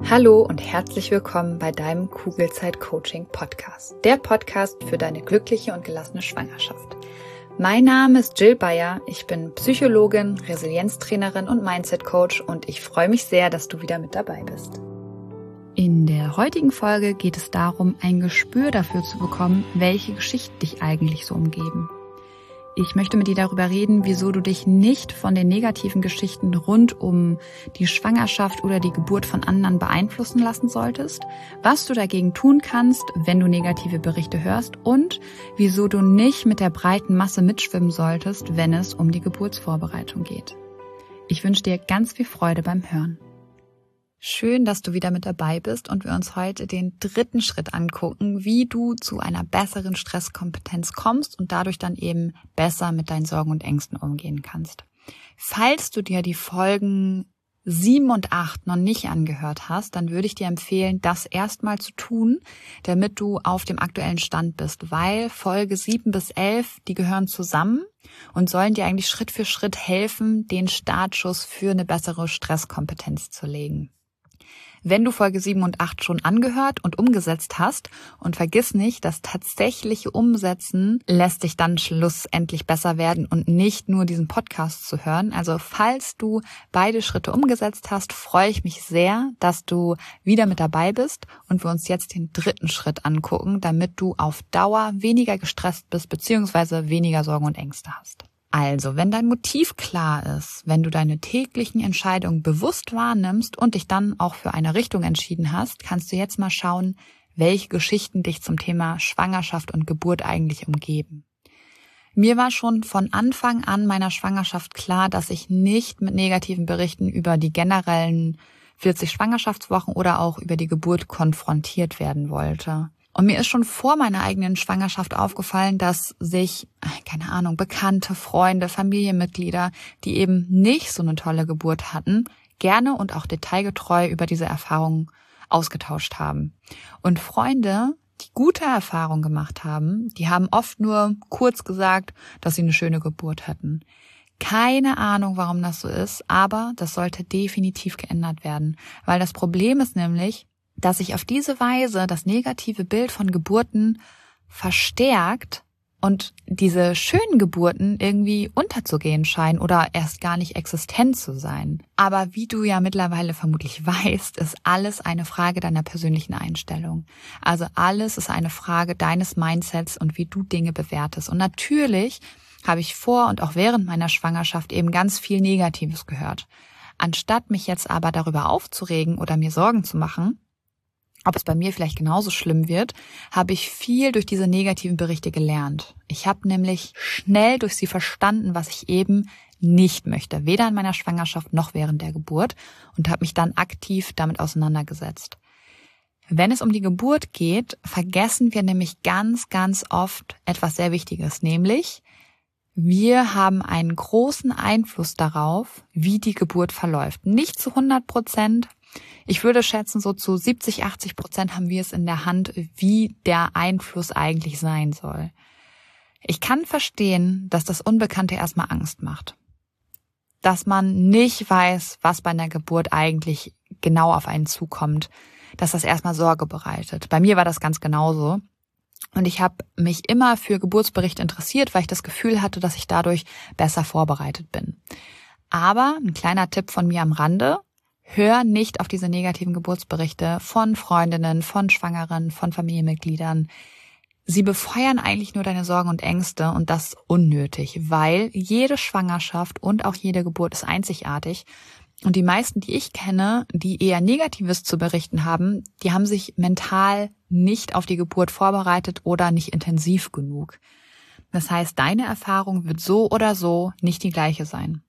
Hallo und herzlich willkommen bei deinem Kugelzeit-Coaching-Podcast. Der Podcast für deine glückliche und gelassene Schwangerschaft. Mein Name ist Jill Bayer, ich bin Psychologin, Resilienztrainerin und Mindset-Coach und ich freue mich sehr, dass du wieder mit dabei bist. In der heutigen Folge geht es darum, ein Gespür dafür zu bekommen, welche Geschichten dich eigentlich so umgeben. Ich möchte mit dir darüber reden, wieso du dich nicht von den negativen Geschichten rund um die Schwangerschaft oder die Geburt von anderen beeinflussen lassen solltest, was du dagegen tun kannst, wenn du negative Berichte hörst und wieso du nicht mit der breiten Masse mitschwimmen solltest, wenn es um die Geburtsvorbereitung geht. Ich wünsche dir ganz viel Freude beim Hören. Schön, dass du wieder mit dabei bist und wir uns heute den dritten Schritt angucken, wie du zu einer besseren Stresskompetenz kommst und dadurch dann eben besser mit deinen Sorgen und Ängsten umgehen kannst. Falls du dir die Folgen 7 und 8 noch nicht angehört hast, dann würde ich dir empfehlen, das erstmal zu tun, damit du auf dem aktuellen Stand bist, weil Folge 7 bis 11, die gehören zusammen und sollen dir eigentlich Schritt für Schritt helfen, den Startschuss für eine bessere Stresskompetenz zu legen. Wenn du Folge 7 und 8 schon angehört und umgesetzt hast und vergiss nicht, das tatsächliche Umsetzen lässt dich dann schlussendlich besser werden und nicht nur diesen Podcast zu hören. Also falls du beide Schritte umgesetzt hast, freue ich mich sehr, dass du wieder mit dabei bist und wir uns jetzt den dritten Schritt angucken, damit du auf Dauer weniger gestresst bist bzw. weniger Sorgen und Ängste hast. Also, wenn dein Motiv klar ist, wenn du deine täglichen Entscheidungen bewusst wahrnimmst und dich dann auch für eine Richtung entschieden hast, kannst du jetzt mal schauen, welche Geschichten dich zum Thema Schwangerschaft und Geburt eigentlich umgeben. Mir war schon von Anfang an meiner Schwangerschaft klar, dass ich nicht mit negativen Berichten über die generellen 40 Schwangerschaftswochen oder auch über die Geburt konfrontiert werden wollte. Und mir ist schon vor meiner eigenen Schwangerschaft aufgefallen, dass sich, Bekannte, Freunde, Familienmitglieder, die eben nicht so eine tolle Geburt hatten, gerne und auch detailgetreu über diese Erfahrungen ausgetauscht haben. Und Freunde, die gute Erfahrungen gemacht haben, die haben oft nur kurz gesagt, dass sie eine schöne Geburt hatten. Keine Ahnung, warum das so ist, aber das sollte definitiv geändert werden, weil das Problem ist nämlich, dass sich auf diese Weise das negative Bild von Geburten verstärkt und diese schönen Geburten irgendwie unterzugehen scheinen oder erst gar nicht existent zu sein. Aber wie du ja mittlerweile vermutlich weißt, ist alles eine Frage deiner persönlichen Einstellung. Also alles ist eine Frage deines Mindsets und wie du Dinge bewertest. Und natürlich habe ich vor und auch während meiner Schwangerschaft eben ganz viel Negatives gehört. Anstatt mich jetzt aber darüber aufzuregen oder mir Sorgen zu machen, ob es bei mir vielleicht genauso schlimm wird, habe ich viel durch diese negativen Berichte gelernt. Ich habe nämlich schnell durch sie verstanden, was ich eben nicht möchte, weder in meiner Schwangerschaft noch während der Geburt und habe mich dann aktiv damit auseinandergesetzt. Wenn es um die Geburt geht, vergessen wir nämlich ganz, ganz oft etwas sehr Wichtiges, nämlich wir haben einen großen Einfluss darauf, wie die Geburt verläuft. Nicht zu 100%. Ich würde schätzen, so zu 70-80% haben wir es in der Hand, wie der Einfluss eigentlich sein soll. Ich kann verstehen, dass das Unbekannte erstmal Angst macht. Dass man nicht weiß, was bei einer Geburt eigentlich genau auf einen zukommt. Dass das erstmal Sorge bereitet. Bei mir war das ganz genauso. Und ich habe mich immer für Geburtsberichte interessiert, weil ich das Gefühl hatte, dass ich dadurch besser vorbereitet bin. Aber ein kleiner Tipp von mir am Rande: Hör nicht auf diese negativen Geburtsberichte von Freundinnen, von Schwangeren, von Familienmitgliedern. Sie befeuern eigentlich nur deine Sorgen und Ängste und das unnötig, weil jede Schwangerschaft und auch jede Geburt ist einzigartig. Und die meisten, die ich kenne, die eher Negatives zu berichten haben, die haben sich mental nicht auf die Geburt vorbereitet oder nicht intensiv genug. Das heißt, deine Erfahrung wird so oder so nicht die gleiche sein.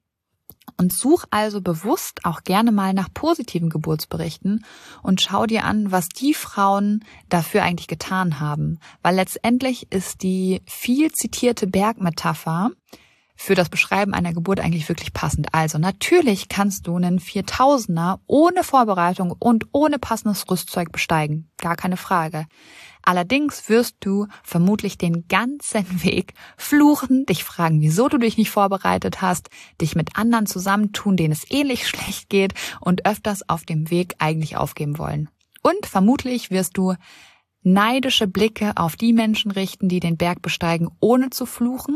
Und such also bewusst auch gerne mal nach positiven Geburtsberichten und schau dir an, was die Frauen dafür eigentlich getan haben. Weil letztendlich ist die viel zitierte Bergmetapher, für das Beschreiben einer Geburt eigentlich wirklich passend? Also natürlich kannst du einen 4000er ohne Vorbereitung und ohne passendes Rüstzeug besteigen. Gar keine Frage. Allerdings wirst du vermutlich den ganzen Weg fluchen, dich fragen, wieso du dich nicht vorbereitet hast, dich mit anderen zusammentun, denen es ähnlich schlecht geht und öfters auf dem Weg eigentlich aufgeben wollen. Und vermutlich wirst du neidische Blicke auf die Menschen richten, die den Berg besteigen, ohne zu fluchen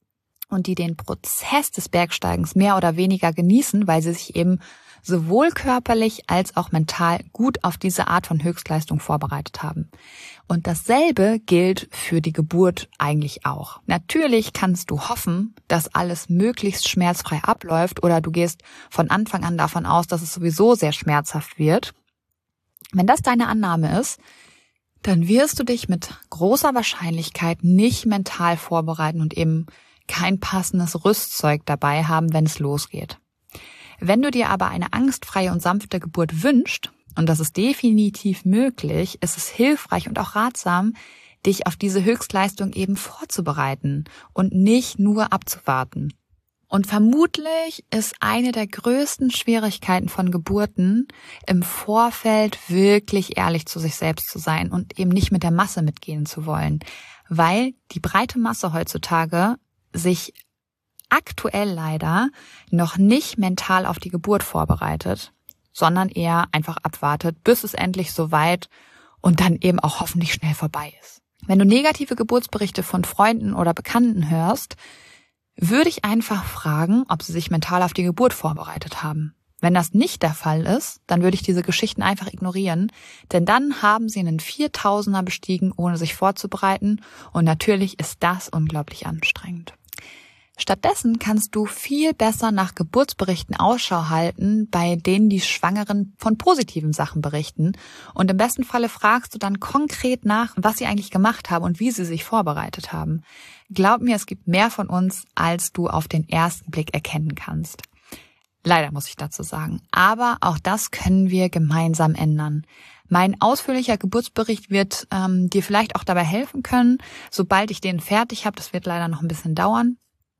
und die den Prozess des Bergsteigens mehr oder weniger genießen, weil sie sich eben sowohl körperlich als auch mental gut auf diese Art von Höchstleistung vorbereitet haben. Und dasselbe gilt für die Geburt eigentlich auch. Natürlich kannst du hoffen, dass alles möglichst schmerzfrei abläuft oder du gehst von Anfang an davon aus, dass es sowieso sehr schmerzhaft wird. Wenn das deine Annahme ist, dann wirst du dich mit großer Wahrscheinlichkeit nicht mental vorbereiten und eben kein passendes Rüstzeug dabei haben, wenn es losgeht. Wenn du dir aber eine angstfreie und sanfte Geburt wünschst, und das ist definitiv möglich, ist es hilfreich und auch ratsam, dich auf diese Höchstleistung eben vorzubereiten und nicht nur abzuwarten. Und vermutlich ist eine der größten Schwierigkeiten von Geburten, im Vorfeld wirklich ehrlich zu sich selbst zu sein und eben nicht mit der Masse mitgehen zu wollen, weil die breite Masse heutzutage sich aktuell leider noch nicht mental auf die Geburt vorbereitet, sondern eher einfach abwartet, bis es endlich soweit und dann eben auch hoffentlich schnell vorbei ist. Wenn du negative Geburtsberichte von Freunden oder Bekannten hörst, würde ich einfach fragen, ob sie sich mental auf die Geburt vorbereitet haben. Wenn das nicht der Fall ist, dann würde ich diese Geschichten einfach ignorieren, denn dann haben sie einen 4000er bestiegen, ohne sich vorzubereiten und natürlich ist das unglaublich anstrengend. Stattdessen kannst du viel besser nach Geburtsberichten Ausschau halten, bei denen die Schwangeren von positiven Sachen berichten. Und im besten Falle fragst du dann konkret nach, was sie eigentlich gemacht haben und wie sie sich vorbereitet haben. Glaub mir, es gibt mehr von uns, als du auf den ersten Blick erkennen kannst. Leider muss ich dazu sagen. Aber auch das können wir gemeinsam ändern. Mein ausführlicher Geburtsbericht wird dir vielleicht auch dabei helfen können, sobald ich den fertig habe. Das wird leider noch ein bisschen dauern.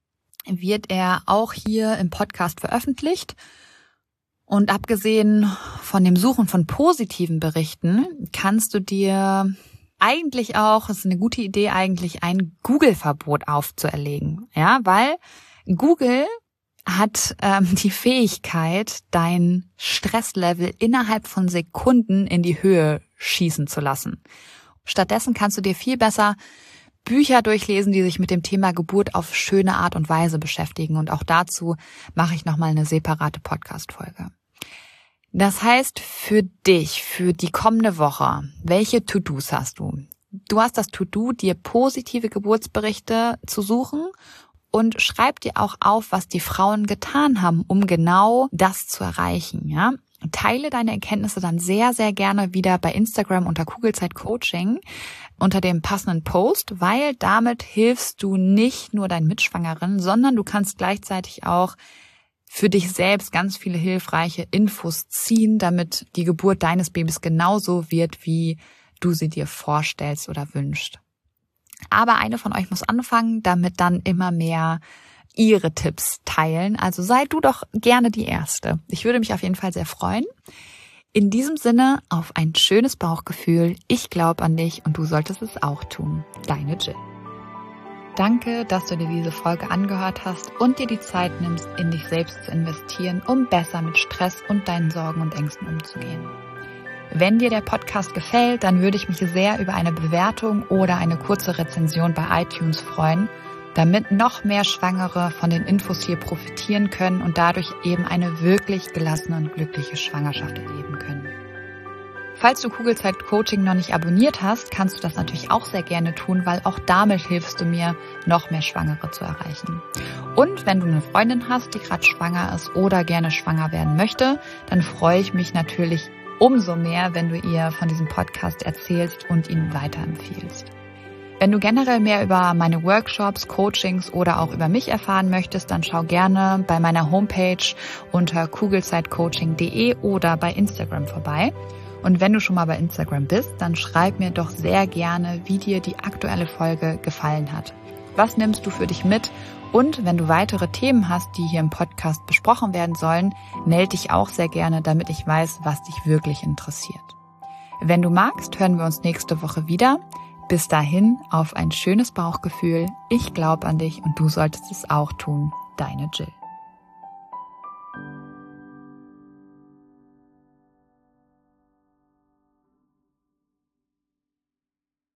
Wird er auch hier im Podcast veröffentlicht. Und abgesehen von dem Suchen von positiven Berichten kannst du dir eigentlich auch, das ist eine gute Idee eigentlich, ein Google-Verbot aufzuerlegen. Ja, weil Google hat die Fähigkeit, dein Stresslevel innerhalb von Sekunden in die Höhe schießen zu lassen. Stattdessen kannst du dir viel besser Bücher durchlesen, die sich mit dem Thema Geburt auf schöne Art und Weise beschäftigen. Und auch dazu mache ich nochmal eine separate Podcast-Folge. Das heißt für dich, für die kommende Woche, welche To-Dos hast du? Du hast das To-Do, dir positive Geburtsberichte zu suchen und schreib dir auch auf, was die Frauen getan haben, um genau das zu erreichen, ja? Teile deine Erkenntnisse dann sehr, sehr gerne wieder bei Instagram unter Kugelzeit Coaching unter dem passenden Post, weil damit hilfst du nicht nur deinen Mitschwangeren, sondern du kannst gleichzeitig auch für dich selbst ganz viele hilfreiche Infos ziehen, damit die Geburt deines Babys genauso wird, wie du sie dir vorstellst oder wünschst. Aber eine von euch muss anfangen, damit dann immer mehr ihre Tipps teilen. Also sei du doch gerne die Erste. Ich würde mich auf jeden Fall sehr freuen. In diesem Sinne auf ein schönes Bauchgefühl. Ich glaube an dich und du solltest es auch tun. Deine Jill. Danke, dass du dir diese Folge angehört hast und dir die Zeit nimmst, in dich selbst zu investieren, um besser mit Stress und deinen Sorgen und Ängsten umzugehen. Wenn dir der Podcast gefällt, dann würde ich mich sehr über eine Bewertung oder eine kurze Rezension bei iTunes freuen, damit noch mehr Schwangere von den Infos hier profitieren können und dadurch eben eine wirklich gelassene und glückliche Schwangerschaft erleben können. Falls du Kugelzeit Coaching noch nicht abonniert hast, kannst du das natürlich auch sehr gerne tun, weil auch damit hilfst du mir, noch mehr Schwangere zu erreichen. Und wenn du eine Freundin hast, die gerade schwanger ist oder gerne schwanger werden möchte, dann freue ich mich natürlich umso mehr, wenn du ihr von diesem Podcast erzählst und ihn weiterempfiehlst. Wenn du generell mehr über meine Workshops, Coachings oder auch über mich erfahren möchtest, dann schau gerne bei meiner Homepage unter kugelzeitcoaching.de oder bei Instagram vorbei. Und wenn du schon mal bei Instagram bist, dann schreib mir doch sehr gerne, wie dir die aktuelle Folge gefallen hat. Was nimmst du für dich mit? Und wenn du weitere Themen hast, die hier im Podcast besprochen werden sollen, melde dich auch sehr gerne, damit ich weiß, was dich wirklich interessiert. Wenn du magst, hören wir uns nächste Woche wieder. Bis dahin, auf ein schönes Bauchgefühl. Ich glaube an dich und du solltest es auch tun. Deine Jill.